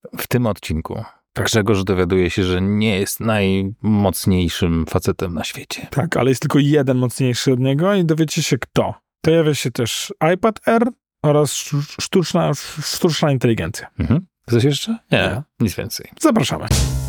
W tym odcinku Grzegorz dowiaduje się, że nie jest najmocniejszym facetem na świecie. Tak, ale jest tylko jeden mocniejszy od niego i dowiecie się kto. Pojawia się też iPad Air oraz sztuczna inteligencja. Mhm. Coś jeszcze? Nie, nic więcej. Zapraszamy.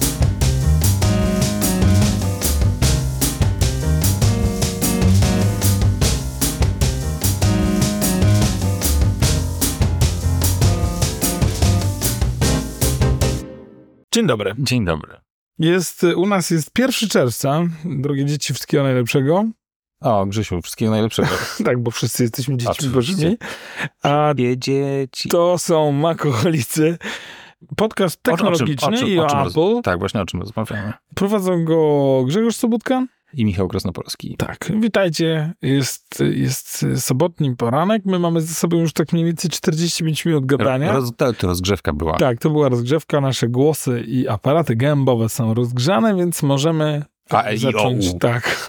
Dzień dobry. Dzień dobry. U nas jest 1 czerwca. Drogie dzieci, wszystkiego najlepszego. O, Grzesiu, wszystkiego najlepszego. Tak, bo wszyscy jesteśmy dziećmi bożymi. A dzieci. to są Makoholicy. Podcast technologiczny i o Apple. Tak, właśnie o czym rozmawiamy. Prowadzą go Grzegorz Sobutka i Michał Krasnopolski. Tak, witajcie. Jest sobotni poranek. My mamy ze sobą już tak mniej więcej 45 minut gadania. To rozgrzewka była. Tak, to była rozgrzewka. Nasze głosy i aparaty gębowe są rozgrzane, więc możemy zacząć. Tak.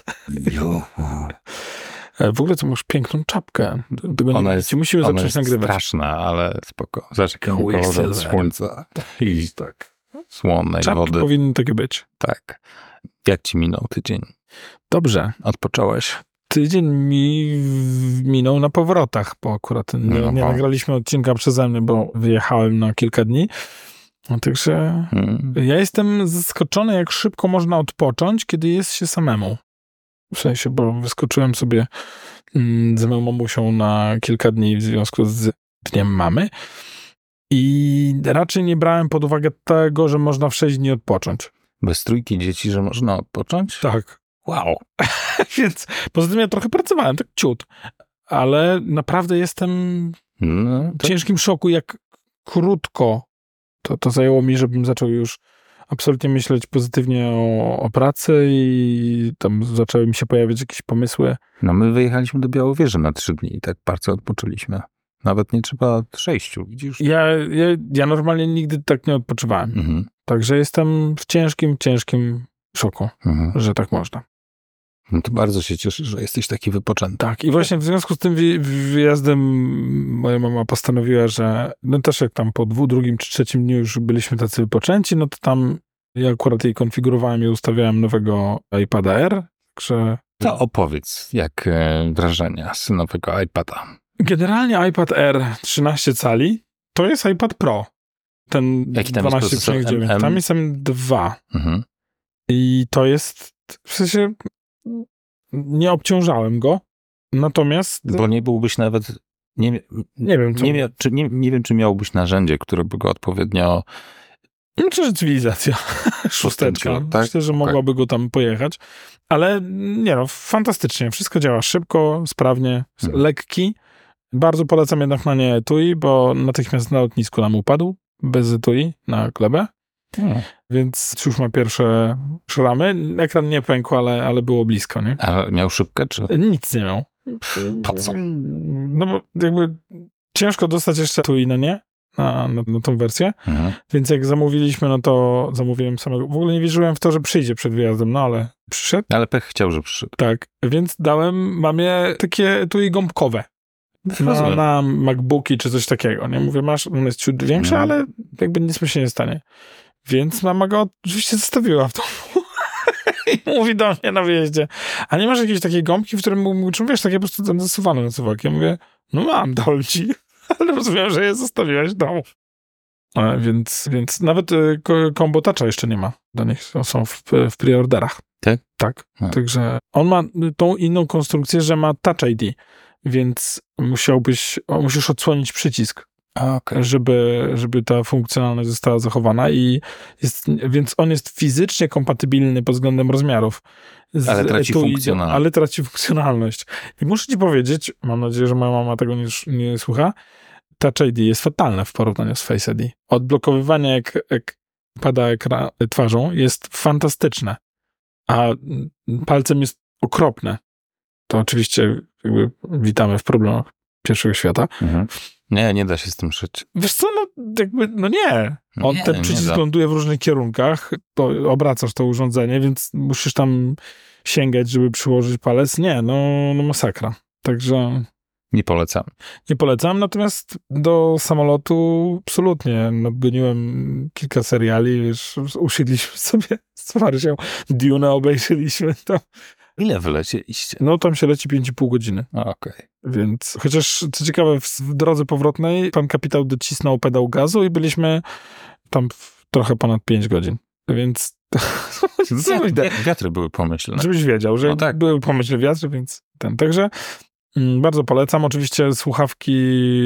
W ogóle to masz piękną czapkę. Musimy zacząć nagrywać. Straszna, ale spoko. Zobacz, kolor słońca i tak słonej czapki wody. Powinny takie być. Tak. Jak ci minął tydzień? Dobrze. Odpocząłeś? Tydzień mi minął na powrotach, bo akurat nie nagraliśmy odcinka przeze mnie, bo wyjechałem na kilka dni. Także ja jestem zaskoczony, jak szybko można odpocząć, kiedy jest się samemu. W sensie, bo wyskoczyłem sobie z moją mamusią na kilka dni w związku z Dniem Mamy i raczej nie brałem pod uwagę tego, że można w 6 dni odpocząć. Bez trójki dzieci, że można odpocząć? Tak. Wow. Więc poza tym ja trochę pracowałem, tak ciut, ale naprawdę jestem w ciężkim szoku, jak krótko to zajęło mi, żebym zaczął już absolutnie myśleć pozytywnie o pracy i tam zaczęły mi się pojawiać jakieś pomysły. No my wyjechaliśmy do Białowieży na 3 dni i tak bardzo odpoczęliśmy. Nawet nie trzeba 6, widzisz? Ja normalnie nigdy tak nie odpoczywałem. Mhm. Także jestem w ciężkim szoku, że tak można. No to bardzo się cieszę, że jesteś taki wypoczęty. Tak, i właśnie w związku z tym wyjazdem moja mama postanowiła, że no też jak tam po 2., 2. czy 3. dniu już byliśmy tacy wypoczęci, no to tam ja akurat jej konfigurowałem i ustawiałem nowego iPada Air, także... To opowiedz, jak wrażenia z nowego iPada. Generalnie iPad Air 13 cali to jest iPad Pro. Ten 12,9. Tam jest M2. Mhm. I to jest, w sensie nie obciążałem go, natomiast... Bo nie byłbyś nawet... Nie wiem, czy miałbyś narzędzie, które by go odpowiednio... Myślę, że cywilizacja. 6. Tak? Myślę, że mogłaby go tam pojechać. Ale nie no, fantastycznie. Wszystko działa szybko, sprawnie, lekki. Bardzo polecam jednak na nie etui, bo natychmiast na lotnisku nam upadł bez etui na glebę. Więc już ma pierwsze szramy. Ekran nie pękł, ale było blisko, nie? A miał szybkę, czy? Nic nie miał. Po co? No bo jakby ciężko dostać jeszcze etui na tą wersję. Więc jak zamówiliśmy, no to zamówiłem samego. W ogóle nie wierzyłem w to, że przyjdzie przed wyjazdem, no ale przyszedł. Ale pech chciał, że przyszedł. Tak, więc dałem mamie takie etui gąbkowe. Na MacBooki czy coś takiego, nie? Mówię, on jest ciut większy, ale jakby nic mi się nie stanie. Więc mama go oczywiście zostawiła w domu. I mówi do mnie na wyjeździe, a nie masz jakiejś takiej gąbki, w którym wiesz, takie po prostu tam zasuwane na suwak. Ja mówię, no mam, dałem ci, ale rozumiem, że je zostawiłaś w domu. Więc nawet Combo Toucha jeszcze nie ma. Do nich są w preorderach. Tak? Tak. Także on ma tą inną konstrukcję, że ma Touch ID. Więc musisz odsłonić przycisk, żeby ta funkcjonalność została zachowana więc on jest fizycznie kompatybilny pod względem rozmiarów. Ale traci funkcjonalność. I muszę ci powiedzieć, mam nadzieję, że moja mama tego nie słucha, Touch ID jest fatalne w porównaniu z Face ID. Odblokowywanie jak pada twarzą jest fantastyczne, a palcem jest okropne. To oczywiście jakby witamy w problemach pierwszego świata. Nie da się z tym żyć. Wiesz co, nie. Ten przycisk ląduje w różnych kierunkach, to obracasz to urządzenie, więc musisz tam sięgać, żeby przyłożyć palec. Nie, no masakra. Także Nie polecam. Nie polecam, natomiast do samolotu absolutnie. Nadgoniłem kilka seriali, wiesz, usiedliśmy sobie z Marysią, Dune obejrzeliśmy to. Ile wylecieliście? No tam się leci 5,5 godziny. Okej. Więc, chociaż co ciekawe, w drodze powrotnej pan kapitał docisnął pedał gazu i byliśmy tam trochę ponad 5 godzin. Więc Wiatry były pomyślne. żebyś wiedział, że No tak. były pomyślne wiatry, więc Także bardzo polecam. Oczywiście słuchawki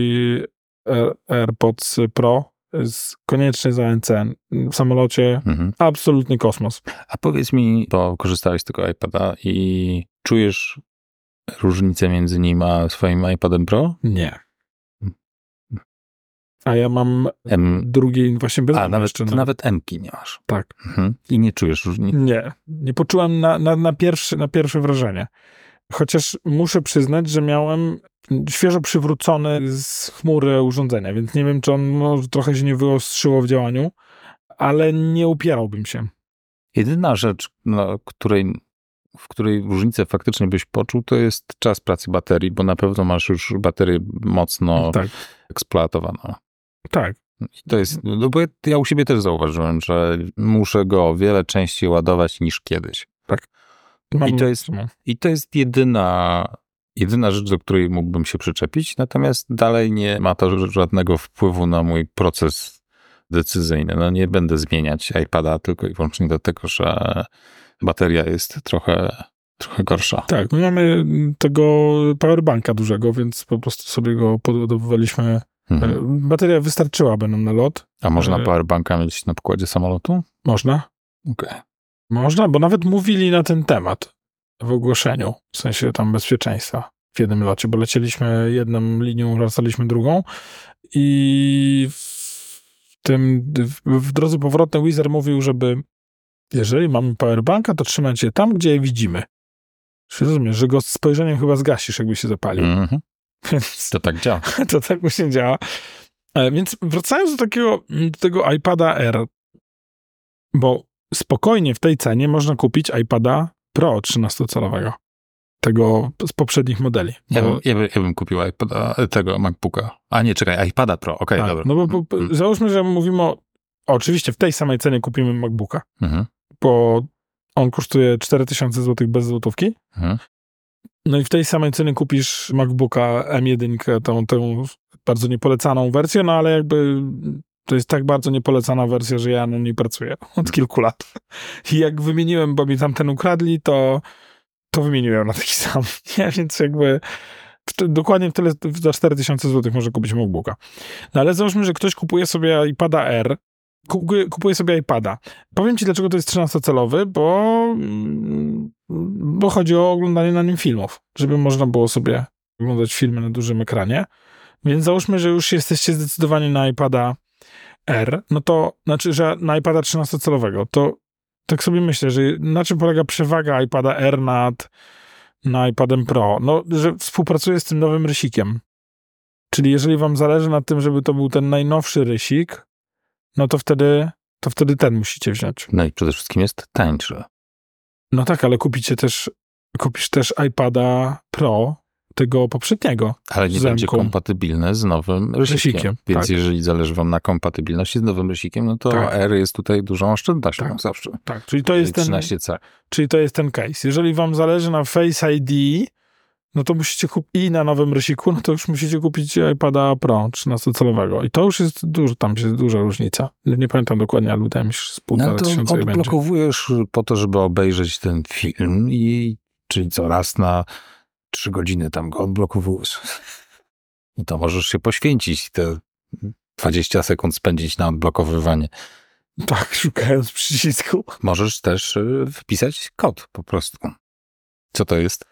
AirPods Pro koniecznie za ANC. W samolocie absolutny kosmos. A powiedz mi, bo korzystałeś z tego iPada i czujesz różnicę między nim a swoim iPadem Pro? Nie. A ja mam drugi właśnie bez... A, nawet M-ki nie masz. Tak. I nie czujesz różnicy? Nie poczułem na pierwsze wrażenie. Chociaż muszę przyznać, że miałem świeżo przywrócone z chmury urządzenia, więc nie wiem, czy on może trochę się nie wyostrzyło w działaniu, ale nie upierałbym się. Jedyna rzecz, w której różnicę faktycznie byś poczuł, to jest czas pracy baterii, bo na pewno masz już baterię mocno eksploatowaną. Tak. I to jest, no bo ja u siebie też zauważyłem, że muszę go o wiele częściej ładować niż kiedyś. Tak. I to jest jedyna rzecz, do której mógłbym się przyczepić, natomiast dalej nie ma to żadnego wpływu na mój proces decyzyjny. No nie będę zmieniać iPada tylko i wyłącznie dlatego, że bateria jest trochę gorsza. Tak, my mamy tego powerbanka dużego, więc po prostu sobie go podładowywaliśmy. Bateria wystarczyłaby nam na lot. A można powerbanka mieć na pokładzie samolotu? Można. Okej. Można, bo nawet mówili na ten temat w ogłoszeniu, w sensie tam bezpieczeństwa w jednym locie, bo lecieliśmy jedną linią, wracaliśmy drugą i w drodze powrotnej Wizz Air mówił, żeby jeżeli mamy powerbanka, to trzymać je tam, gdzie je widzimy. Rozumiesz, że go z spojrzeniem chyba zgasisz, jakby się zapalił. Więc to tak działa. To tak właśnie działa. Więc wracając do tego iPada Air, bo spokojnie w tej cenie można kupić iPada Pro 13-calowego. Tego z poprzednich modeli. Ja bym kupił tego MacBooka. A nie, czekaj, iPada Pro. Okej, tak, dobra. No bo załóżmy, że mówimy oczywiście w tej samej cenie kupimy MacBooka, bo on kosztuje 4000 zł bez złotówki. No i w tej samej cenie kupisz MacBooka M1, tą bardzo niepolecaną wersję, no ale jakby to jest tak bardzo niepolecana wersja, że ja na niej pracuję od kilku lat. I jak wymieniłem, bo mi tamten ukradli, to wymieniłem na taki sam. Nie? Więc jakby dokładnie tyle za 4000 zł może kupić MacBooka. No ale załóżmy, że ktoś kupuje sobie iPada Air, kupuje sobie iPada. Powiem ci, dlaczego to jest 13-calowy, bo chodzi o oglądanie na nim filmów, żeby można było sobie oglądać filmy na dużym ekranie. Więc załóżmy, że już jesteście zdecydowani na iPada Air, no to znaczy, że na iPada 13-calowego, to tak sobie myślę, że na czym polega przewaga iPada Air nad iPadem Pro? No, że współpracuje z tym nowym rysikiem. Czyli jeżeli wam zależy na tym, żeby to był ten najnowszy rysik, no to wtedy ten musicie wziąć. No i przede wszystkim jest tańszy. No tak, ale kupisz też iPada Pro, tego poprzedniego. Ale nie będzie kompatybilne z nowym rysikiem. Więc jeżeli zależy wam na kompatybilności z nowym rysikiem, no to Air jest tutaj dużą oszczędnością zawsze. Tak, czyli to jest 13C. Czyli to jest ten case. Jeżeli wam zależy na Face ID, no to musicie kupić i na nowym rysiku, no to już musicie kupić iPada Pro 13-calowego. I to już jest tam jest duża różnica. Nie pamiętam dokładnie, ale wydaje mi się z 1,5 to odblokowujesz po to, żeby obejrzeć ten film czyli co raz na 3 godziny tam go odblokowujesz. I to możesz się poświęcić te 20 sekund spędzić na odblokowywanie. Tak, szukając przycisku. Możesz też wpisać kod po prostu. Co to jest?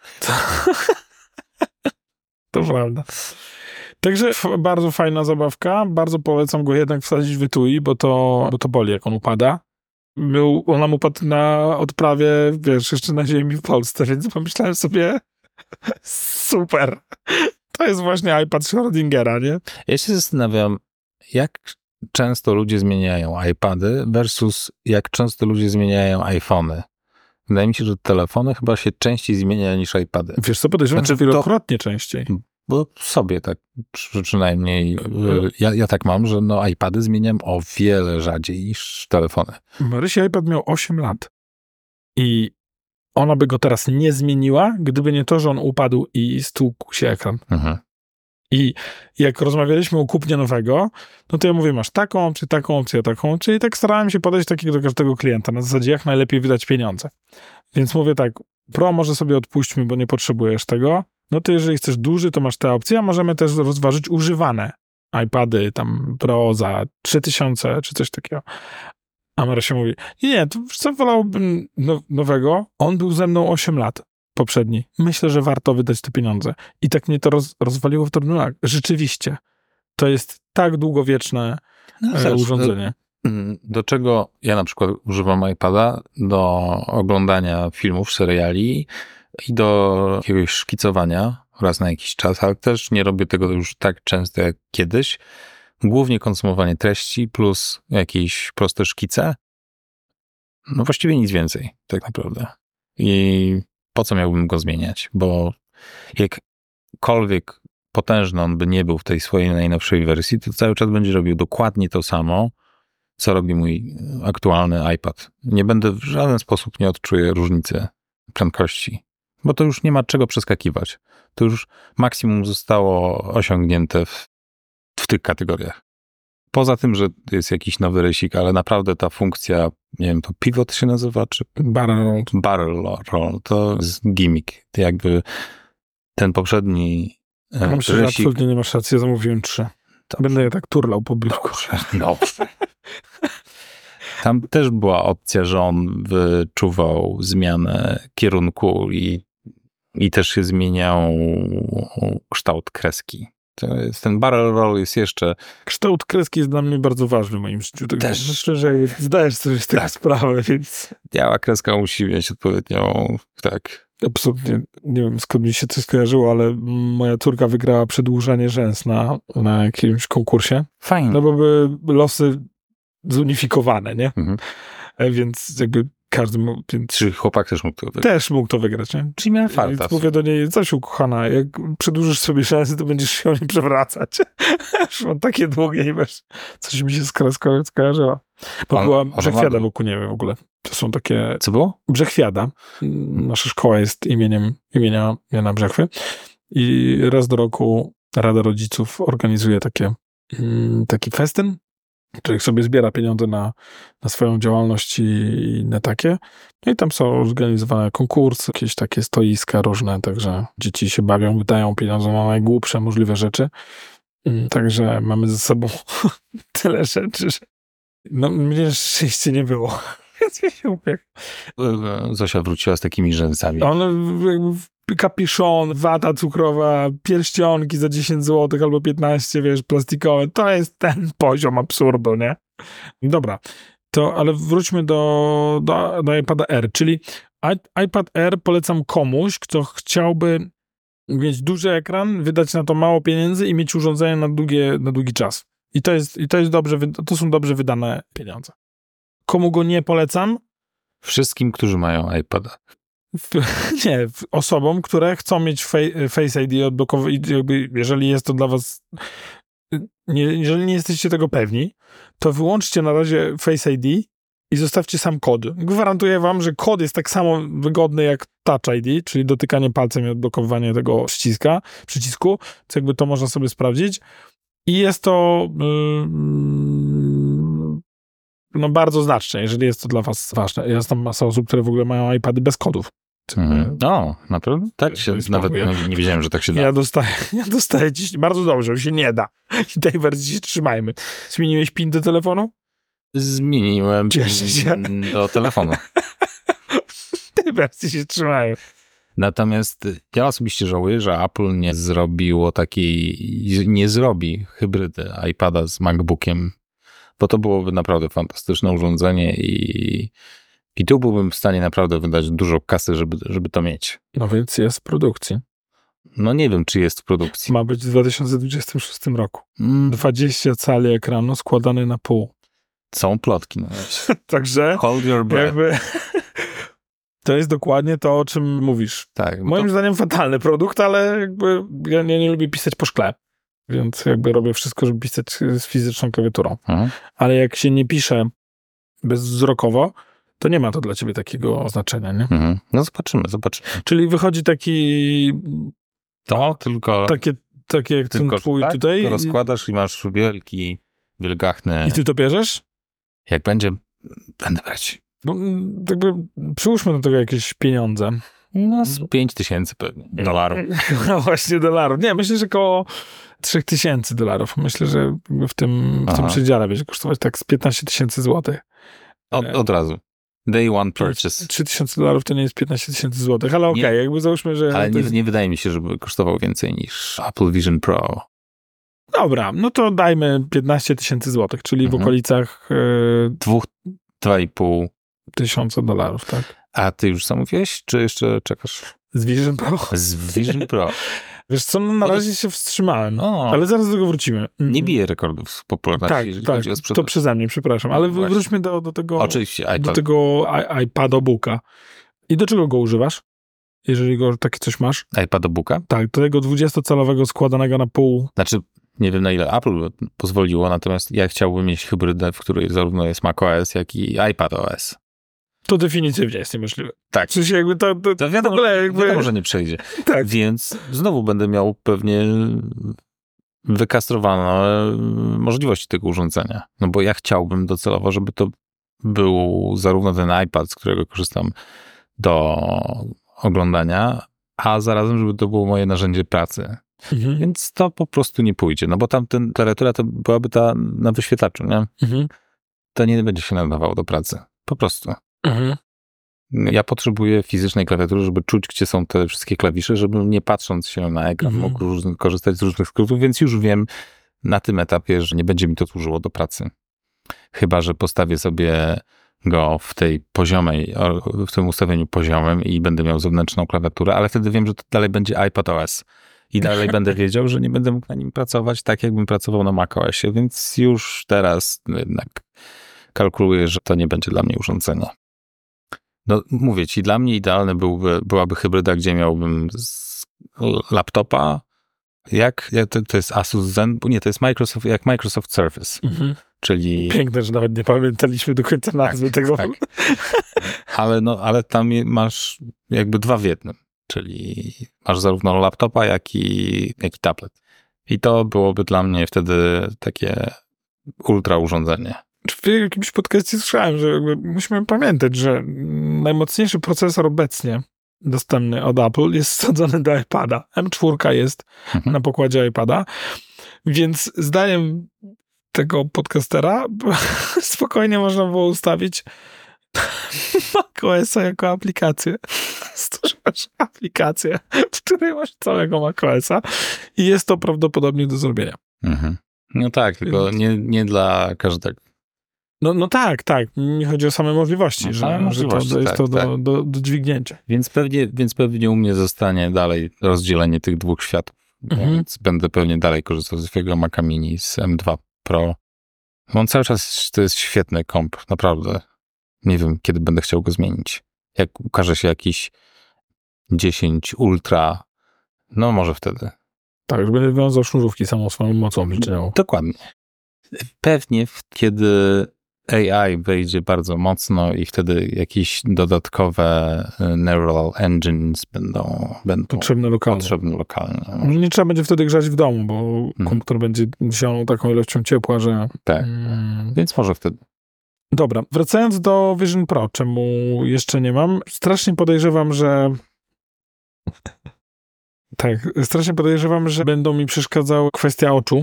To prawda. Także bardzo fajna zabawka. Bardzo polecam go jednak wsadzić w etui, bo to boli, jak on upada. On nam upadł na odprawie, wiesz, jeszcze na ziemi w Polsce, więc pomyślałem sobie super. To jest właśnie iPad Schrödingera, nie? Ja się zastanawiam, jak często ludzie zmieniają iPady versus jak często ludzie zmieniają iPhony. Wydaje mi się, że telefony chyba się częściej zmienia niż iPady. Wiesz co, podejrzewam, że wielokrotnie częściej. Bo sobie tak przynajmniej ja tak mam, że iPady zmieniam o wiele rzadziej niż telefony. Marysi iPad miał 8 lat i ona by go teraz nie zmieniła, gdyby nie to, że on upadł i stłukł się ekran. Mhm. I jak rozmawialiśmy o kupnie nowego, no to ja mówię, masz taką opcję, taką, czyli tak starałem się podejść takiego do każdego klienta, na zasadzie jak najlepiej wydać pieniądze. Więc mówię tak, Pro może sobie odpuśćmy, bo nie potrzebujesz tego, no to jeżeli chcesz duży, to masz te opcje, a możemy też rozważyć używane iPady tam Pro za 3000 czy coś takiego. A Marysia mówi, nie, to co, wolałbym nowego, on był ze mną 8 lat. Poprzedni. Myślę, że warto wydać te pieniądze. I tak mnie to rozwaliło w trybunale. Rzeczywiście. To jest tak długowieczne urządzenie. Do czego ja na przykład używam iPada? Do oglądania filmów, seriali i do jakiegoś szkicowania raz na jakiś czas, ale też nie robię tego już tak często jak kiedyś. Głównie konsumowanie treści plus jakieś proste szkice. No właściwie nic więcej, tak naprawdę. I po co miałbym go zmieniać? Bo jakkolwiek potężny on by nie był w tej swojej najnowszej wersji, to cały czas będzie robił dokładnie to samo, co robi mój aktualny iPad. Nie będę w żaden sposób nie odczuję różnicy prędkości, bo to już nie ma czego przeskakiwać. To już maksimum zostało osiągnięte w tych kategoriach. Poza tym, że jest jakiś nowy rysik, ale naprawdę ta funkcja, nie wiem, to pivot się nazywa, czy barrel roll, to jest gimmick. Jakby ten poprzedni myślę, że absolutnie nie masz racji, ja zamówiłem 3. Będę je tak turlał po biurku. Dobrze. Tam też była opcja, że on wyczuwał zmianę kierunku i też się zmieniał kształt kreski. Ten barrel roll jest jeszcze... Kształt kreski jest dla mnie bardzo ważny w moim życiu. Tak też. Myślę, że zdajesz sobie z tego sprawę, więc... Biała kreska musi mieć odpowiednią... Tak. Absolutnie. Nie wiem, skąd mi się coś skojarzyło, ale moja córka wygrała przedłużanie rzęs na jakimś konkursie. Fajnie. No bo były losy zunifikowane, nie? Mhm. Więc jakby każdy mógł... Czy chłopak też mógł to wygrać? Też mógł to wygrać, nie? Czyli miałem farta. Mówię do niej, coś ukochana, jak przedłużysz sobie rzęsy, to będziesz się o nie przewracać. Mam takie długie i wiesz, coś mi się skojarzyło. Bo była Brzechwiada wokół niej w ogóle. To są takie... Co było? Brzechwiada. Nasza szkoła jest imienia Jana Brzechwy. I raz do roku Rada Rodziców organizuje taki festyn, człowiek sobie zbiera pieniądze na swoją działalność i inne takie. No i tam są organizowane konkursy, jakieś takie stoiska różne, także dzieci się bawią, wydają pieniądze na najgłupsze możliwe rzeczy. Także mamy ze sobą tyle rzeczy, że mnie szczęście nie było. Więc ja się upiekł. Zosia wróciła z takimi rzęsami. Kapiszon, wata cukrowa, pierścionki za 10 zł albo 15, wiesz, plastikowe. To jest ten poziom absurdu, nie? Dobra, ale wróćmy do iPada Air, czyli iPad Air polecam komuś, kto chciałby mieć duży ekran, wydać na to mało pieniędzy i mieć urządzenie na długi czas. I to jest to są dobrze wydane pieniądze. Komu go nie polecam? Wszystkim, którzy mają iPada. Osobom, które chcą mieć Face ID odblokowane, jeżeli jest to dla was, jeżeli nie jesteście tego pewni, to wyłączcie na razie Face ID i zostawcie sam kod. Gwarantuję wam, że kod jest tak samo wygodny jak Touch ID, czyli dotykanie palcem i odblokowanie tego przycisku, co jakby to można sobie sprawdzić. I jest to bardzo znaczne, jeżeli jest to dla was ważne. Jest tam masa osób, które w ogóle mają iPady bez kodów. Naprawdę? Tak się nawet nie wiedziałem, że tak się da. Ja dostaję dziś bardzo dobrze, że się nie da. I tej wersji się trzymajmy. Zmieniłeś PIN do telefonu? Zmieniłem PIN do telefonu. Tej wersji się trzymają. Natomiast ja osobiście żałuję, że Apple nie zrobi hybrydy iPada z MacBookiem, bo to byłoby naprawdę fantastyczne urządzenie i tu byłbym w stanie naprawdę wydać dużo kasy, żeby to mieć. No więc jest w produkcji. No nie wiem, czy jest w produkcji. Ma być w 2026 roku. 20 cali ekranu składany na pół. Są plotki. No. Także hold your breath. To jest dokładnie to, o czym mówisz. Tak. Moim zdaniem fatalny produkt, ale jakby ja nie lubię pisać po szkle. Więc jakby robię wszystko, żeby pisać z fizyczną klawiaturą. Ale jak się nie pisze bezwzrokowo, to nie ma to dla ciebie takiego znaczenia, nie? No zobaczymy. Czyli wychodzi taki... To tylko... Takie jak ten twój tak, tutaj. To rozkładasz i masz wielki, wielgachny... I ty to bierzesz? Jak będzie, będę brać. No, jakby przyłóżmy do tego jakieś pieniądze. No z 5,000 pewnie. Dolarów. No właśnie dolarów. Nie, myślę, że około $3,000. Myślę, że w tym przedziale będzie kosztować tak z 15,000 złotych. Od razu. Day one purchase. $3,000 to nie jest 15,000 złotych, ale okej, jakby załóżmy, że... Ale nie wydaje mi się, żeby kosztował więcej niż Apple Vision Pro. Dobra, no to dajmy 15,000 złotych, czyli w okolicach... 2,5 tysiąca dolarów, tak. A ty już zamówiłeś, czy jeszcze czekasz? Z Vision Pro? Z Vision Pro. Wiesz co, no na razie się wstrzymałem, ale zaraz do tego wrócimy. Nie bije rekordów popularności, jeżeli chodzi o sprzedaż. To przeze mnie, przepraszam, ale wróćmy do tego... Oczywiście, iPad. Do tego iPadobooka. I do czego go używasz? Jeżeli taki coś masz? iPadobooka? Tak, do tego 20-calowego składanego na pół. Znaczy, nie wiem na ile Apple pozwoliło, natomiast ja chciałbym mieć hybrydę, w której zarówno jest macOS, jak i iPadOS. To definitywnie jest niemożliwe. Tak. W sensie jakby to wiadomo, wiadomo, że nie przejdzie. Tak. Więc znowu będę miał pewnie wykastrowane możliwości tego urządzenia. No bo ja chciałbym docelowo, żeby to był zarówno ten iPad, z którego korzystam do oglądania, a zarazem, żeby to było moje narzędzie pracy. Więc to po prostu nie pójdzie. No bo tam klawiatura to byłaby ta na wyświetlaczu, nie? To nie będzie się nadawało do pracy. Po prostu. Ja potrzebuję fizycznej klawiatury, żeby czuć, gdzie są te wszystkie klawisze, żeby nie patrząc się na ekran mógł korzystać z różnych skrótów, więc już wiem na tym etapie, że nie będzie mi to służyło do pracy. Chyba że postawię sobie go w tej poziomej, w tym ustawieniu poziomym i będę miał zewnętrzną klawiaturę, ale wtedy wiem, że to dalej będzie iPadOS. I dalej będę wiedział, że nie będę mógł na nim pracować tak, jakbym pracował na macOSie, więc już teraz jednak kalkuluję, że to nie będzie dla mnie urządzenie. No mówię ci, dla mnie idealne byłaby hybryda, gdzie miałbym z laptopa, to jest Asus Zen, nie, to jest Microsoft Surface, czyli... Piękne, że nawet nie pamiętaliśmy do końca nazwy tego. Tak. Ale tam masz jakby 2 w 1, czyli masz zarówno laptopa, jak i tablet. I to byłoby dla mnie wtedy takie ultra urządzenie. W jakimś podcastie słyszałem, że jakby musimy pamiętać, że najmocniejszy procesor obecnie dostępny od Apple jest wsadzony do iPada. M4 jest na pokładzie iPada, więc zdaniem tego podcastera spokojnie można było ustawić macOS-a jako aplikację. Stworzysz aplikację, w której masz całego macOS-a i jest to prawdopodobnie do zrobienia. No tak, tylko nie dla każdego. No tak. Mi chodzi o same możliwości, że to jest do dźwignięcia. Więc pewnie u mnie zostanie dalej rozdzielenie tych 2 światów. Więc będę pewnie dalej korzystał ze swojego Maca Mini z M2 Pro. On cały czas to jest świetny komp, naprawdę. Nie wiem, kiedy będę chciał go zmienić. Jak ukaże się jakiś 10 Ultra, no może wtedy. Tak, że będę wiązał sznurówki samą swoją mocą obliczeniową. Dokładnie. Pewnie kiedy AI wejdzie bardzo mocno i wtedy jakieś dodatkowe neural engines będą potrzebne lokalnie. Nie trzeba będzie wtedy grzać w domu, bo komputer będzie działał taką ilością ciepła, że... Tak, więc może wtedy. Dobra, wracając do Vision Pro, czemu jeszcze nie mam, strasznie podejrzewam, że będą mi przeszkadzały kwestia oczu,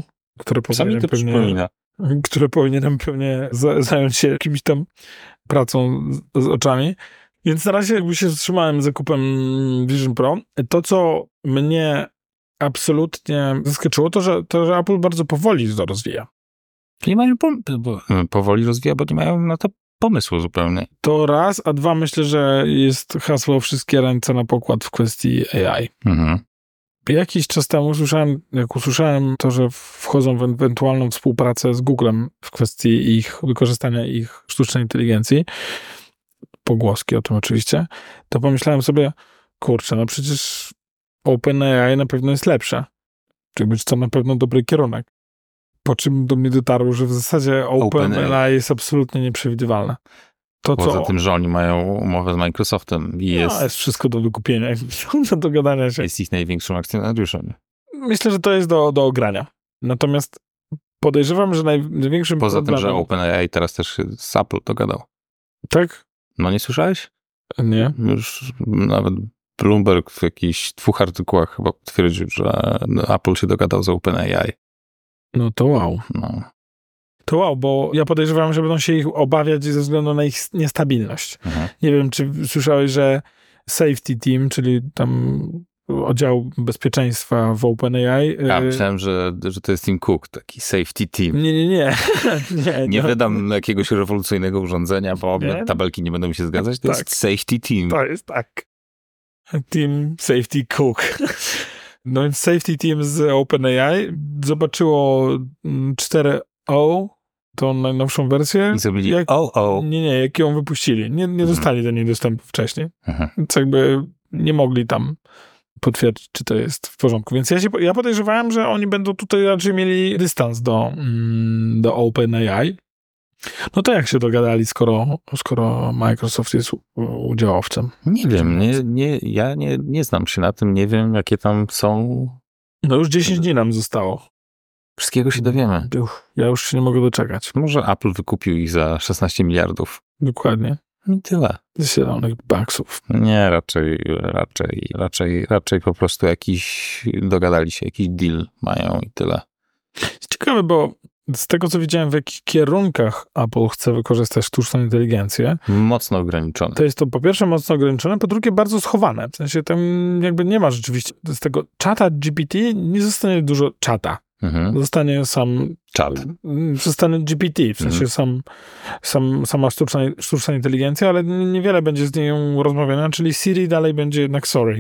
które powinienem pewnie zająć się jakimś tam pracą z oczami. Więc na razie jakby się wstrzymałem z zakupem Vision Pro. To, co mnie absolutnie zaskoczyło, to, że Apple bardzo powoli to rozwija. Nie mają powoli rozwija, bo nie mają na to pomysłu zupełnie. To raz, a 2 myślę, że jest hasło wszystkie ręce na pokład w kwestii AI. Jakiś czas temu usłyszałem to, że wchodzą w ewentualną współpracę z Googlem w kwestii wykorzystania ich sztucznej inteligencji. pogłoski o tym oczywiście, to pomyślałem sobie, kurczę, no przecież OpenAI na pewno jest lepsze. Czyli być to na pewno dobry kierunek. Po czym do mnie dotarło, że w zasadzie OpenAI jest absolutnie nieprzewidywalne. Poza tym, że oni mają umowę z Microsoftem i jest wszystko do wykupienia, do dogadania się. Jest ich największym akcjonariuszem. Myślę, że to jest do ogrania. Natomiast podejrzewam, że największym Poza problemem... tym, że OpenAI teraz też się z Apple dogadał. Tak? No nie słyszałeś? Nie. Już nawet Bloomberg w jakichś 2 artykułach chyba potwierdził, że Apple się dogadał z OpenAI. No to wow. No. To wow, bo ja podejrzewam, że będą się ich obawiać ze względu na ich niestabilność. Nie wiem, czy słyszałeś, że Safety Team, czyli tam oddział bezpieczeństwa w OpenAI... Ja myślałem, że to jest Tim Cook, taki Safety Team. Nie wydam jakiegoś rewolucyjnego urządzenia, bo tabelki nie będą mi się zgadzać. To jest Safety Team. To jest tak. Team Safety Cook. No więc Safety Team z OpenAI zobaczyło 4.0, tą najnowszą wersję. I zrobili jak ją wypuścili. Nie dostali do niej dostępu wcześniej. Więc jakby nie mogli tam potwierdzić, czy to jest w porządku. Więc ja podejrzewałem, że oni będą tutaj raczej mieli dystans do OpenAI. No to jak się dogadali, skoro Microsoft jest udziałowcem? Nie wiem, ja nie znam się na tym, nie wiem, jakie tam są... No już 10 dni nam zostało. Wszystkiego się dowiemy. Ja już się nie mogę doczekać. Może Apple wykupił ich za 16 miliardów. Dokładnie. I tyle. Zielonych baksów. Nie, raczej po prostu dogadali się, jakiś deal mają i tyle. Ciekawe, bo z tego, co widziałem, w jakich kierunkach Apple chce wykorzystać sztuczną inteligencję. Mocno ograniczone. To jest to po pierwsze mocno ograniczone, po drugie bardzo schowane. W sensie tam jakby nie ma rzeczywiście z tego czata GPT nie zostanie dużo czata. Zostanie sam czat. Zostanie GPT, w sensie sama sztuczna inteligencja, ale niewiele będzie z nią rozmawiania, czyli Siri dalej będzie jednak sorry.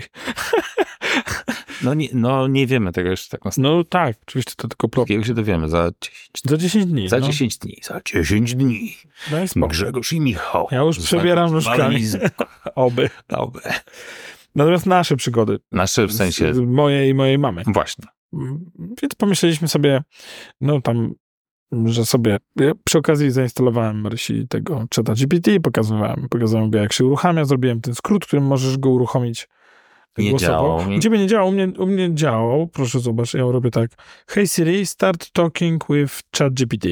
Nie wiemy tego jeszcze tak. No tak, oczywiście to tylko problem. Wszystkiego się dowiemy za 10 dni. Za 10 dni. Za 10 dni. Grzegorz i Michał. Ja już przebieram nóżkami. Oby. Natomiast nasze przygody. Nasze w sensie... Mojej i mojej mamy. Właśnie. Więc pomyśleliśmy sobie, że sobie przy okazji zainstalowałem Marysi tego czata GPT, pokazałem go, jak się uruchamia, zrobiłem ten skrót, którym możesz go uruchomić głosowo. U ciebie nie działał, u mnie działał. Proszę zobacz, ja robię tak. Hey Siri, start talking with ChatGPT.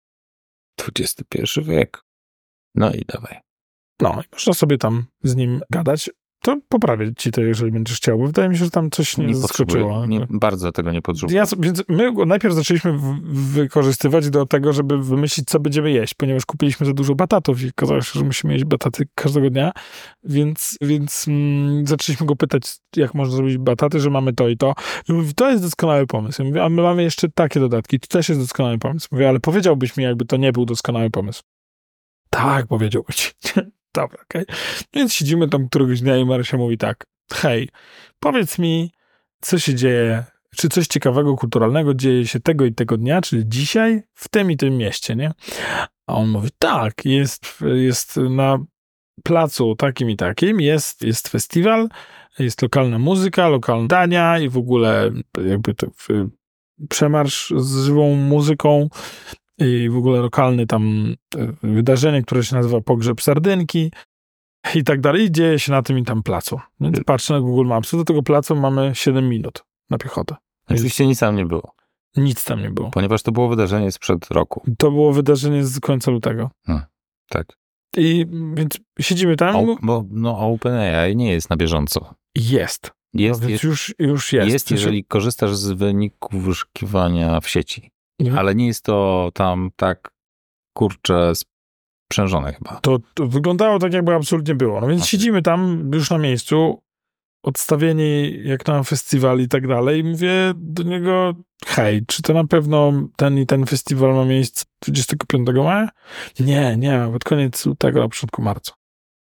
XXI wiek. No i dawaj. No, i można sobie tam z nim gadać. To poprawię ci to, jeżeli będziesz chciał, bo wydaje mi się, że tam coś nie zaskoczyło. Bardzo tego nie potrzebuję. Więc my go najpierw zaczęliśmy wykorzystywać do tego, żeby wymyślić, co będziemy jeść, ponieważ kupiliśmy za dużo batatów i okazało się, że musimy jeść bataty każdego dnia, więc zaczęliśmy go pytać, jak można zrobić bataty, że mamy to i to. I mówi, to jest doskonały pomysł. Ja mówię, a my mamy jeszcze takie dodatki, to też jest doskonały pomysł. Mówię, ale powiedziałbyś mi, jakby to nie był doskonały pomysł. Tak, powiedziałbyś. Dobra, okej. Więc siedzimy tam któregoś dnia i Marysia mówi tak, hej, powiedz mi, co się dzieje, czy coś ciekawego, kulturalnego dzieje się tego i tego dnia, czyli dzisiaj, w tym i tym mieście, nie? A on mówi, tak, jest na placu takim i takim, jest festiwal, jest lokalna muzyka, lokalne dania i w ogóle jakby to przemarsz z żywą muzyką, i w ogóle lokalne tam wydarzenie, które się nazywa Pogrzeb Sardynki i tak dalej. I dzieje się na tym i tam placu. Więc patrzę na Google Maps. Do tego placu mamy 7 minut na piechotę. Oczywiście nic tam nie było. Nic tam nie było. Ponieważ to było wydarzenie sprzed roku. To było wydarzenie z końca lutego. Tak. I więc siedzimy tam. Bo OpenAI nie jest na bieżąco. Jest. Już jest. Jeżeli korzystasz z wyników wyszukiwania w sieci. Ale nie jest to tam tak, sprzężone chyba. To wyglądało tak, jakby absolutnie było. No więc siedzimy tam już na miejscu, odstawieni jak na festiwal i tak dalej. I mówię do niego, hej, czy to na pewno ten festiwal ma miejsce 25 maja? Nie, pod koniec lutego, na początku marca.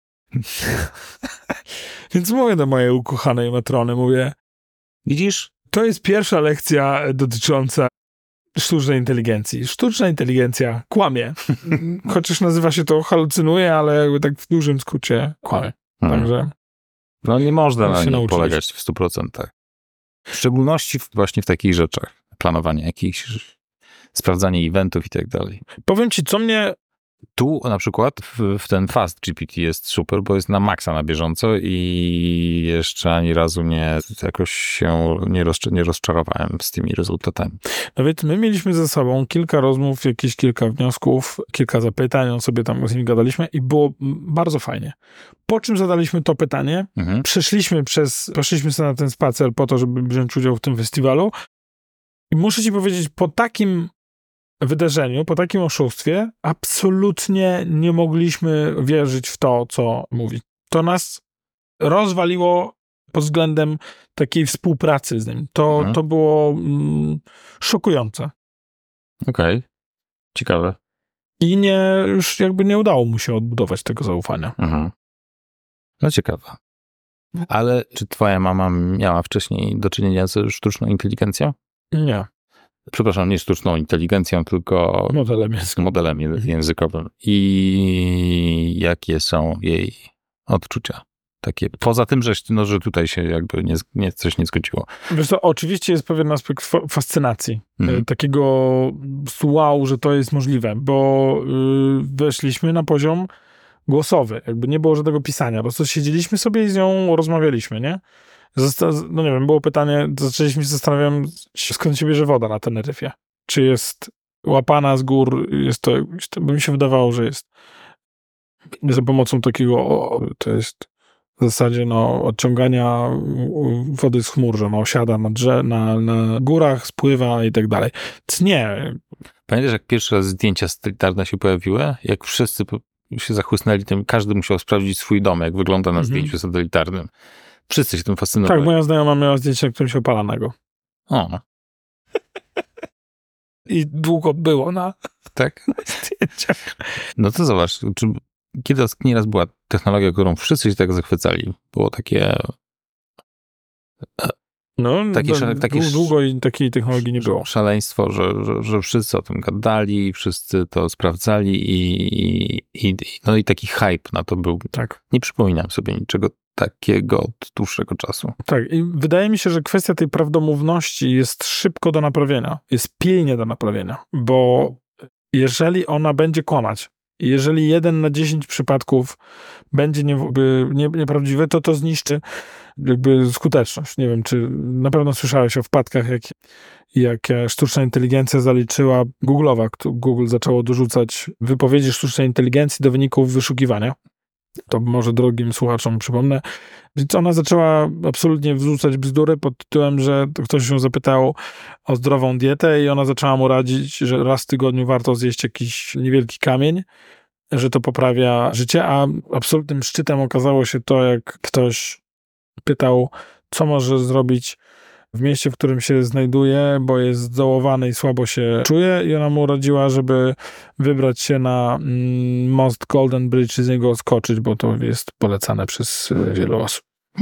Więc mówię do mojej ukochanej matrony, mówię, widzisz? To jest pierwsza lekcja dotycząca sztucznej inteligencji. Sztuczna inteligencja kłamie. Chociaż nazywa się to halucynuje, ale jakby tak w dużym skrócie kłamie. Także... No nie można na niej polegać w 100%. W szczególności właśnie w takich rzeczach. Planowanie jakichś, sprawdzanie eventów i tak dalej. Powiem ci, co mnie... Tu na przykład w ten Fast GPT jest super, bo jest na maksa na bieżąco i jeszcze ani razu jakoś się nie rozczarowałem z tymi rezultatami. No więc my mieliśmy ze sobą kilka rozmów, jakieś kilka wniosków, kilka zapytań, on sobie tam z nimi gadaliśmy i było bardzo fajnie. Po czym zadaliśmy to pytanie, poszliśmy sobie na ten spacer po to, żeby wziąć udział w tym festiwalu i muszę ci powiedzieć, po takim wydarzeniu, po takim oszustwie, absolutnie nie mogliśmy wierzyć w to, co mówi. To nas rozwaliło pod względem takiej współpracy z nim. To było szokujące. Okej. Ciekawe. I już jakby nie udało mu się odbudować tego zaufania. No ciekawe. Ale czy twoja mama miała wcześniej do czynienia ze sztuczną inteligencją? Nie. Przepraszam, nie sztuczną inteligencją, tylko modelem językowym. I jakie są jej odczucia? Takie, poza tym, że tutaj się jakby coś nie zgodziło. Wiesz co, oczywiście jest pewien aspekt fascynacji. Takiego wow, że to jest możliwe, bo weszliśmy na poziom głosowy. Jakby nie było żadnego pisania. Po prostu siedzieliśmy sobie i z nią rozmawialiśmy, nie? No nie wiem, było pytanie, zaczęliśmy się zastanawiać, skąd się bierze woda na Teneryfie. Czy jest łapana z gór, by mi się wydawało, że jest za pomocą takiego, to jest w zasadzie odciągania wody z chmur, że osiada na górach, spływa i tak dalej. Nie. Pamiętasz, jak pierwszy raz zdjęcia satelitarne się pojawiły? Jak wszyscy się zachłysnęli tym, każdy musiał sprawdzić swój dom, jak wygląda na zdjęciu satelitarnym. Wszyscy się tym fascynowali. Tak, moja znajoma miała zdjęcie, na którym się opalanego. O. I długo było na zdjęciach. No to zobacz, kiedy nieraz była technologia, którą wszyscy się tak zachwycali. Było takie... Długo i takiej technologii nie było. Szaleństwo, że wszyscy o tym gadali, wszyscy to sprawdzali i taki hype na to był. Tak. Nie przypominam sobie niczego takiego od dłuższego czasu. Tak, i wydaje mi się, że kwestia tej prawdomówności jest szybko do naprawienia, jest pilnie do naprawienia, bo jeżeli ona będzie kłamać, jeżeli 1 na 10 przypadków będzie nieprawdziwy, to zniszczy jakby skuteczność. Nie wiem, czy na pewno słyszałeś o wpadkach, jak sztuczna inteligencja zaliczyła Google'owa. Google zaczęło dorzucać wypowiedzi sztucznej inteligencji do wyników wyszukiwania. To może drogim słuchaczom przypomnę. Więc ona zaczęła absolutnie wrzucać bzdury pod tytułem, że ktoś ją zapytał o zdrową dietę i ona zaczęła mu radzić, że raz w tygodniu warto zjeść jakiś niewielki kamień, że to poprawia życie, a absolutnym szczytem okazało się to, jak ktoś pytał, co może zrobić w mieście, w którym się znajduje, bo jest zdołowany i słabo się czuje i ona mu radziła, żeby wybrać się na most Golden Bridge i z niego skoczyć, bo to jest polecane przez wiele osób.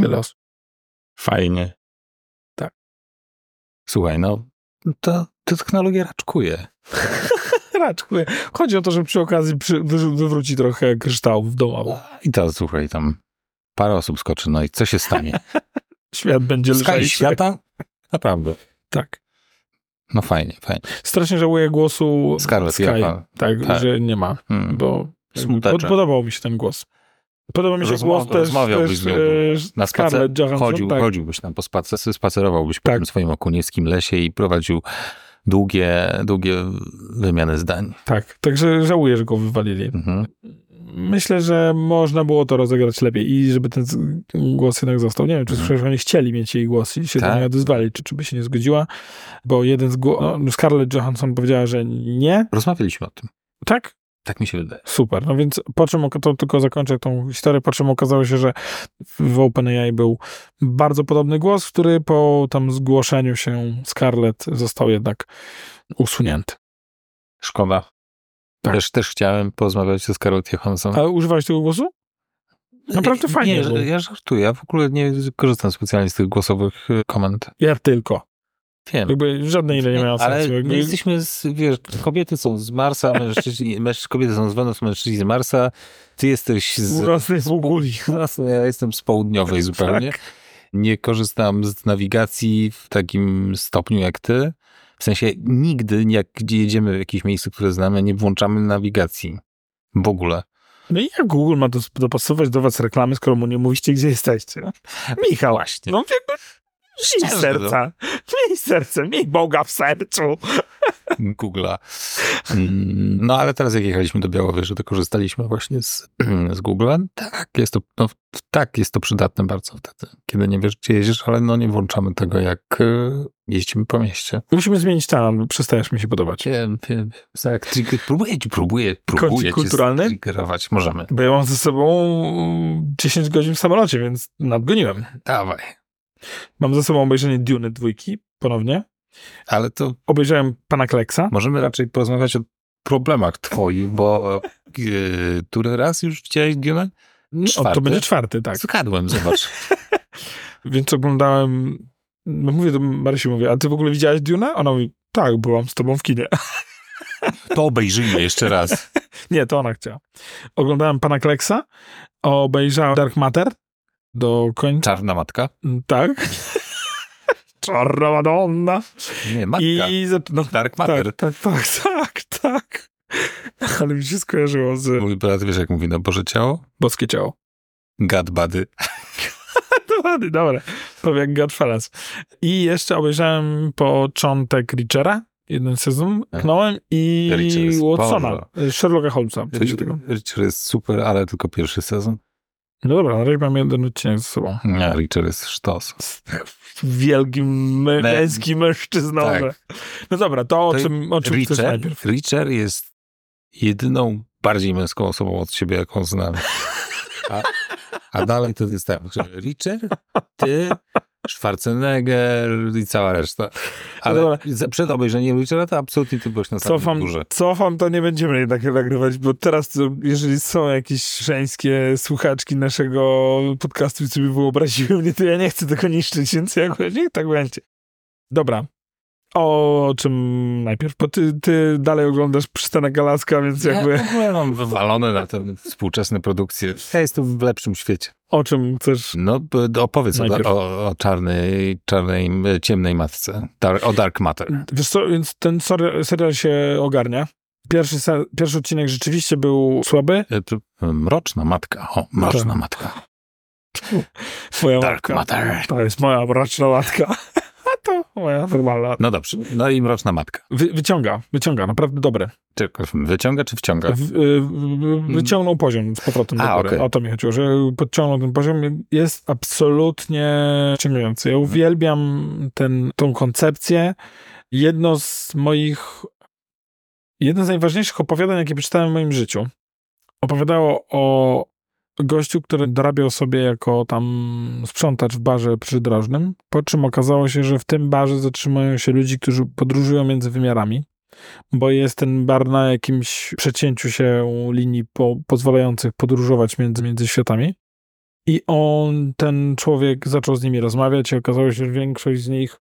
Fajnie. Tak. Słuchaj, ta technologia raczkuje. Raczkuje. Chodzi o to, że przy okazji wywróci trochę kryształów domowych. I teraz słuchaj, tam parę osób skoczy, no i co się stanie? Świat będzie lżejszy. Świata? Naprawdę. Tak. No fajnie. Strasznie żałuję głosu Scarlett Sky. Tak, że nie ma, bo podobał mi się ten głos. Podoba mi się głos też na Scarlett Johansson. Chodziłbyś tam, spacerowałbyś po tym swoim okunieckim lesie i prowadził długie wymiany zdań. Tak, także żałuję, że go wywalili. Myślę, że można było to rozegrać lepiej i żeby ten głos jednak został. Nie wiem, czy słyszałeś, oni chcieli mieć jej głos i się do niej odezwali, czy by się nie zgodziła, bo Scarlett Johansson powiedziała, że nie. Rozmawialiśmy o tym. Tak? Tak mi się wydaje. Super, no więc to tylko zakończę tą historię, po czym okazało się, że w OpenAI był bardzo podobny głos, który po tam zgłoszeniu się Scarlett został jednak usunięty. Szkoda. Tak. Też chciałem porozmawiać ze Scarlett Johansson. A używałeś tego głosu? Naprawdę fajnie. Nie, ja żartuję. Ja w ogóle nie korzystam specjalnie z tych głosowych komend. Ja tylko. Wiem. Jakby żadne inne nie mają sensu. Ale my jesteśmy, wiesz, kobiety są z Marsa, kobiety są z Wenus, mężczyźni z Marsa, ty jesteś z Uguli. Ja jestem z południowej zupełnie. Tak. Nie korzystam z nawigacji w takim stopniu jak ty. W sensie nigdy, jak gdzie jedziemy w jakieś miejsce, które znamy, nie włączamy nawigacji. W ogóle. No i jak Google ma dopasować do was reklamy, skoro mu nie mówicie, gdzie jesteście? Michał, właśnie. No jakby miej serce, miej Boga w sercu. Google'a. No ale teraz jak jechaliśmy do Białowieży, to korzystaliśmy właśnie z Google'a. Tak, jest to przydatne bardzo wtedy, kiedy nie wiesz, gdzie jedziesz, ale no nie włączamy tego, jak jeździmy po mieście. Musimy zmienić tam, przestajesz mi się podobać. Wiem. Tak, próbuję kulturalny? triggerować. Możemy. Bo ja mam ze sobą 10 godzin w samolocie, więc nadgoniłem. Dawaj. Mam ze sobą obejrzenie Dune 2 ponownie. Ale to... Obejrzałem Pana Kleksa. Możemy raczej porozmawiać o problemach twoich, bo który raz już widziałeś Dune? To będzie 4, tak. Zgadłem, zobacz. Więc oglądałem... No mówię do Marysi, a ty w ogóle widziałeś Dune? Ona mówi, tak, byłam z tobą w kinie. To obejrzyjmy jeszcze raz. Nie, to ona chciała. Oglądałem Pana Kleksa, obejrzałem Dark Matter do końca. Czarna matka? Tak. Czarna Madonna. Nie, matka. Dark Matter. Tak. Ale mi się skojarzyło z... Mój brat, wiesz jak mówi na Boże Ciało? Boskie ciało. God body. Dobra. Powiem jak Godfellas. I jeszcze obejrzałem początek Reachera, jeden sezon, knąłem i Watsona, Sherlocka Holmesa. Reacher jest super, ale tylko pierwszy sezon. No dobra, na razie mam jeden odcinek ze sobą. Nie, Reacher jest sztos. Wielkim męskim mężczyzną. Tak. No dobra, to o czym chcesz najpierw? Reacher jest jedyną bardziej męską osobą od siebie, jaką znam. A dalej to jest tak, że Reacher, ty, Schwarzenegger i cała reszta. Ale przed obejrzeniem Reachera to absolutnie ty byłeś na samym górze. Cofam, to nie będziemy jednak nagrywać, bo teraz, jeżeli są jakieś żeńskie słuchaczki naszego podcastu i sobie wyobraziły mnie, to ja nie chcę tego niszczyć, więc niech tak będzie. Dobra. O czym najpierw? Bo ty dalej oglądasz Przystanek Alaska, więc jakby... Ja w ogóle mam wywalone na te współczesne produkcje. Ja jestem w lepszym świecie. O czym chcesz? No, opowiedz o ciemnej matce. O Dark Matter. Wiesz co, więc ten serial się ogarnia. Pierwszy odcinek rzeczywiście był słaby. Mroczna matka. Mroczna matka. Moja Dark matka. Matter. To jest moja mroczna matka. To moja normalna. No dobrze. No i Mroczna matka. Wyciąga. Naprawdę dobre. Wyciąga czy wciąga? Wyciągnął poziom z powrotem do góry. Okay. O to mi chodziło, że podciągnął ten poziom. Jest absolutnie wciągający. Ja uwielbiam tą koncepcję. Jedno z najważniejszych opowiadań, jakie przeczytałem w moim życiu, opowiadało o gościu, który dorabiał sobie jako tam sprzątacz w barze przydrożnym, po czym okazało się, że w tym barze zatrzymują się ludzie, którzy podróżują między wymiarami, bo jest ten bar na jakimś przecięciu się linii pozwalających podróżować między światami. I ten człowiek zaczął z nimi rozmawiać i okazało się, że większość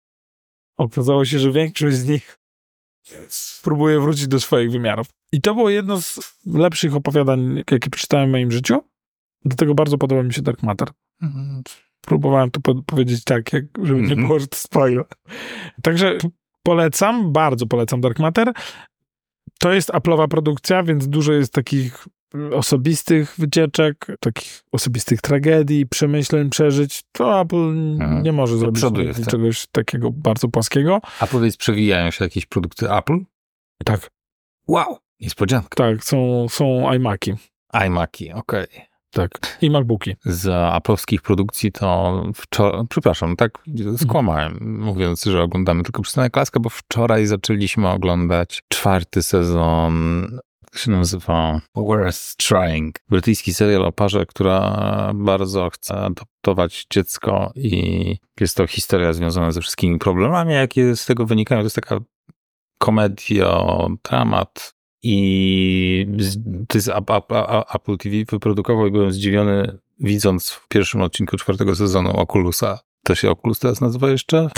z nich próbuje wrócić do swoich wymiarów. I to było jedno z lepszych opowiadań, jakie przeczytałem w moim życiu. Do tego bardzo podoba mi się Dark Matter. Próbowałem to powiedzieć tak, żeby nie było, że to spoiler. Także bardzo polecam Dark Matter. To jest Apple'owa produkcja, więc dużo jest takich osobistych wycieczek, takich osobistych tragedii, przemyśleń, przeżyć. To Apple nie może zrobić czegoś takiego bardzo płaskiego. A powiedz, przewijają się jakieś produkty Apple? Tak. Wow, niespodzianka. Tak, są iMaki. iMaki, okej. Tak, i MacBooki. Z Apple'owskich produkcji to przepraszam, tak skłamałem, mówiąc, że oglądamy tylko Przystanek Alaska, bo wczoraj zaczęliśmy oglądać 4. sezon, jak się nazywa? Worth Trying. Brytyjski serial o parze, która bardzo chce adoptować dziecko i jest to historia związana ze wszystkimi problemami, jakie z tego wynikają. To jest taka komedia, dramat. I to jest Apple TV wyprodukował i byłem zdziwiony, widząc w pierwszym odcinku 4. sezonu Oculusa. To się Oculus teraz nazywa jeszcze? Tak.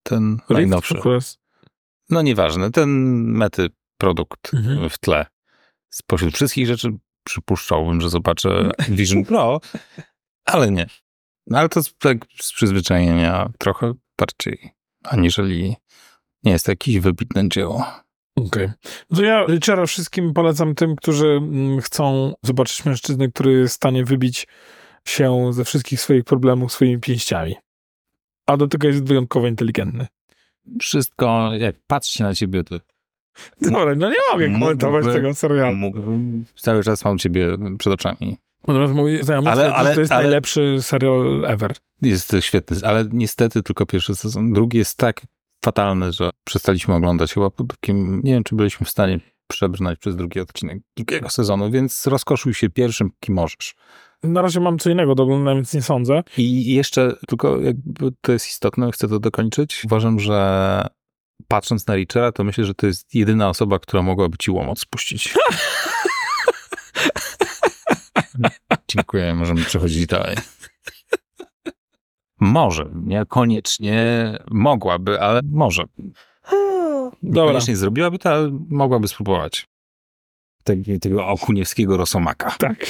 ten najnowszy. No nieważne, ten Mety produkt w tle. Spośród wszystkich rzeczy przypuszczałbym, że zobaczę Vision Pro, ale nie. No ale to tak z przyzwyczajenia trochę bardziej, aniżeli nie jest to jakieś wybitne dzieło. Okej. To ja Reachera wszystkim polecam tym, którzy chcą zobaczyć mężczyznę, który jest w stanie wybić się ze wszystkich swoich problemów swoimi pięściami. A do tego jest wyjątkowo inteligentny. Wszystko, jak patrzy na ciebie, to... Dobra, no nie mogę komentować tego serialu. Cały czas mam ciebie przed oczami. Natomiast mój znajomy to jest najlepszy serial ever. Jest świetny, ale niestety tylko pierwszy sezon. Drugi jest tak fatalny, że przestaliśmy oglądać chyba po takim... Nie wiem, czy byliśmy w stanie przebrnąć przez drugi odcinek drugiego sezonu, więc rozkoszuj się pierwszym, kim możesz. Na razie mam co innego do oglądania, więc nie sądzę. I jeszcze tylko jakby to jest istotne, chcę to dokończyć. Uważam, że patrząc na Reachera, to myślę, że to jest jedyna osoba, która mogłaby ci łomot spuścić. Dziękuję, możemy przechodzić dalej. Może, niekoniecznie mogłaby, ale może. Niekoniecznie zrobiłaby to, ale mogłaby spróbować. Tego okuniewskiego rosomaka. Tak.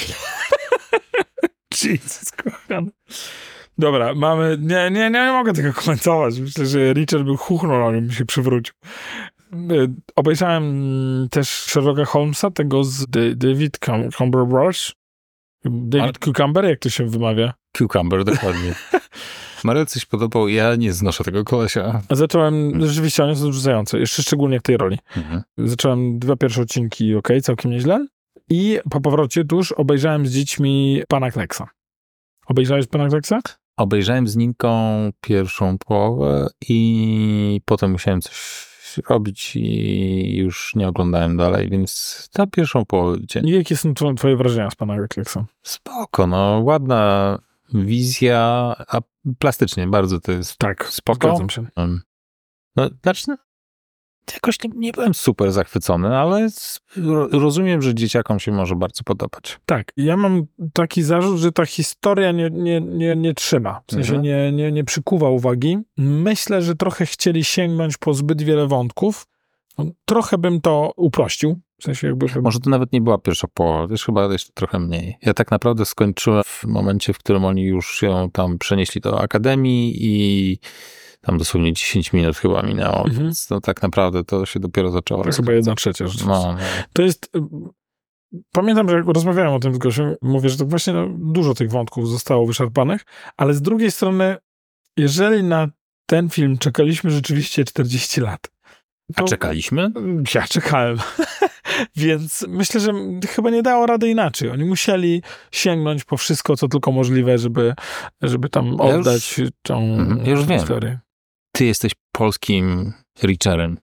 Jesus, kochany. Dobra, mamy... Nie mogę tego komentować. Myślę, że Richard był chuchnął, ale mi się przywrócił. Obejrzałem też Sherlocka Holmesa, tego z David Cumberbatch. David Cucumber, jak to się wymawia? Cucumber, dokładnie. Marel coś podobał, ja nie znoszę tego kolesia. Zacząłem, rzeczywiście on jest odrzucający, jeszcze szczególnie w tej roli. Zacząłem 2 pierwsze odcinki, całkiem nieźle. I po powrocie tuż obejrzałem z dziećmi Pana Klecksa. Obejrzałeś Pana Klecksa? Obejrzałem z Ninką pierwszą połowę i potem musiałem coś robić i już nie oglądałem dalej, więc ta pierwszą połowę... I jakie są twoje wrażenia z Pana Klecksa? Spoko, no ładna wizja, a plastycznie bardzo to jest spoko. Zgadzam się. No, znaczy, jakoś nie byłem super zachwycony, ale rozumiem, że dzieciakom się może bardzo podobać. Tak, ja mam taki zarzut, że ta historia nie trzyma. W sensie nie przykuwa uwagi. Myślę, że trochę chcieli sięgnąć po zbyt wiele wątków. Trochę bym to uprościł. W sensie jakby... Może to nawet nie była pierwsza połowa, wiesz, chyba jeszcze trochę mniej. Ja tak naprawdę skończyłem w momencie, w którym oni już się tam przenieśli do akademii i tam dosłownie 10 minut chyba minęło, więc to tak naprawdę to się dopiero zaczęło. To jest chyba 1/3 rzeczywiście. To jest... Pamiętam, że jak rozmawiałem o tym z Gosią, mówię, że to właśnie dużo tych wątków zostało wyszarpanych, ale z drugiej strony, jeżeli na ten film czekaliśmy rzeczywiście 40 lat. A czekaliśmy? Ja czekałem. Więc myślę, że chyba nie dało rady inaczej. Oni musieli sięgnąć po wszystko, co tylko możliwe, żeby tam oddać tą historię. Wiem. Ty jesteś polskim Reacherem.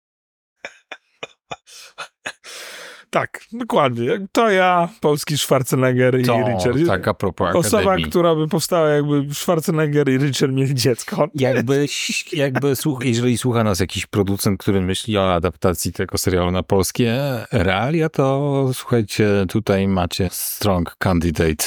Tak, dokładnie. To ja, polski Schwarzenegger i Reacher. Tak, a propos Akademii. Osoba, która by powstała, jakby Schwarzenegger i Reacher mieli dziecko. Jeżeli słucha nas jakiś producent, który myśli o adaptacji tego serialu na polskie realia, to słuchajcie, tutaj macie strong candidate.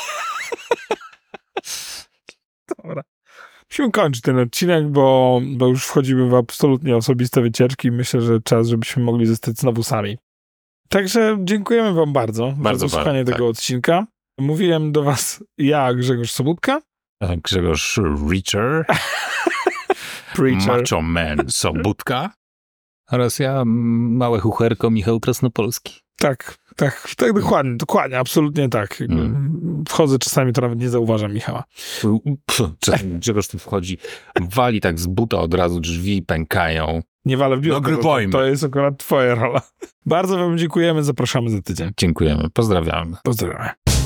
Dobra. Musimy kończyć ten odcinek, bo już wchodzimy w absolutnie osobiste wycieczki. Myślę, że czas, żebyśmy mogli zostać znowu sami. Także dziękujemy wam bardzo za słuchanie tego odcinka. Mówiłem do was ja, Grzegorz Sobutka. Grzegorz Reacher. Macho Man Sobutka. Oraz ja, małe chucherko, Michał Krasnopolski. Tak, dokładnie, absolutnie tak. Wchodzę czasami, to nawet nie zauważam Michała. Grzegorz tu wchodzi, wali tak z buta od razu, drzwi pękają. Nie walę w biurko, to jest akurat twoja rola. Bardzo wam dziękujemy, zapraszamy za tydzień. Dziękujemy, pozdrawiamy. Pozdrawiamy.